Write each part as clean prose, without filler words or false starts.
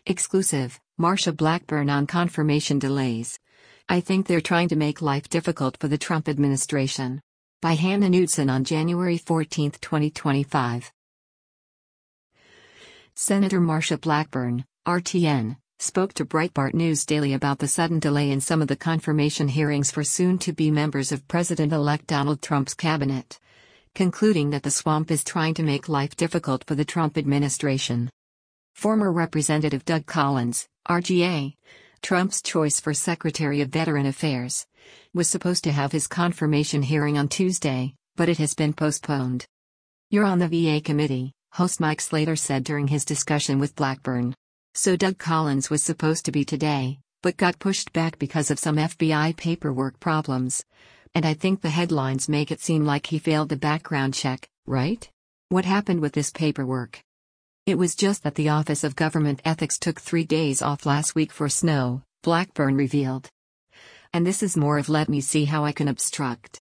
Exclusive, Marsha Blackburn on confirmation delays. I think they're trying to make life difficult for the Trump administration. By Hannah Knudsen on January 14, 2025. Senator Marsha Blackburn, RTN, spoke to Breitbart News Daily about the sudden delay in some of the confirmation hearings for soon-to-be members of President-elect Donald Trump's cabinet, concluding that the swamp is trying to make life difficult for the Trump administration. Former Representative Doug Collins, RGA, Trump's choice for Secretary of Veteran Affairs, was supposed to have his confirmation hearing on Tuesday, but it has been postponed. "You're on the VA committee," host Mike Slater said during his discussion with Blackburn. So Doug Collins was supposed to be today, but got pushed back because of some FBI paperwork problems. And I think the headlines make it seem like he failed the background check, right? What happened with this paperwork? It was just that the Office of Government Ethics took 3 days off last week for snow, Blackburn revealed. And this is more of let me see how I can obstruct.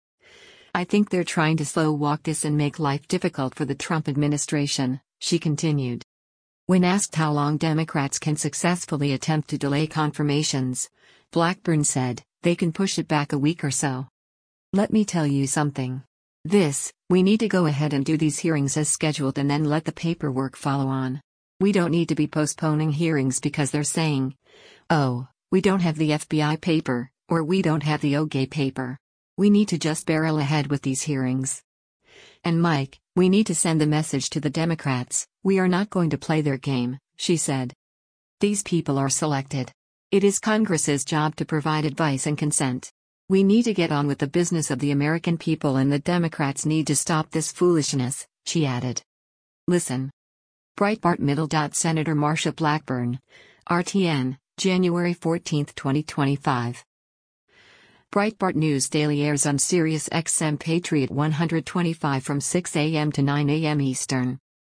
I think they're trying to slow walk this and make life difficult for the Trump administration, she continued. When asked how long Democrats can successfully attempt to delay confirmations, Blackburn said, they can push it back a week or so. Let me tell you something. We need to go ahead and do these hearings as scheduled and then let the paperwork follow on. We don't need to be postponing hearings because they're saying, oh, we don't have the FBI paper, or we don't have the OGA paper. We need to just barrel ahead with these hearings. And Mike, we need to send the message to the Democrats, we are not going to play their game, she said. These people are selected. It is Congress's job to provide advice and consent. We need to get on with the business of the American people and the Democrats need to stop this foolishness, she added. Listen. Breitbart Middle. Senator Marsha Blackburn, RTN, January 14, 2025. Breitbart News Daily airs on Sirius XM Patriot 125 from 6 a.m. to 9 a.m. Eastern.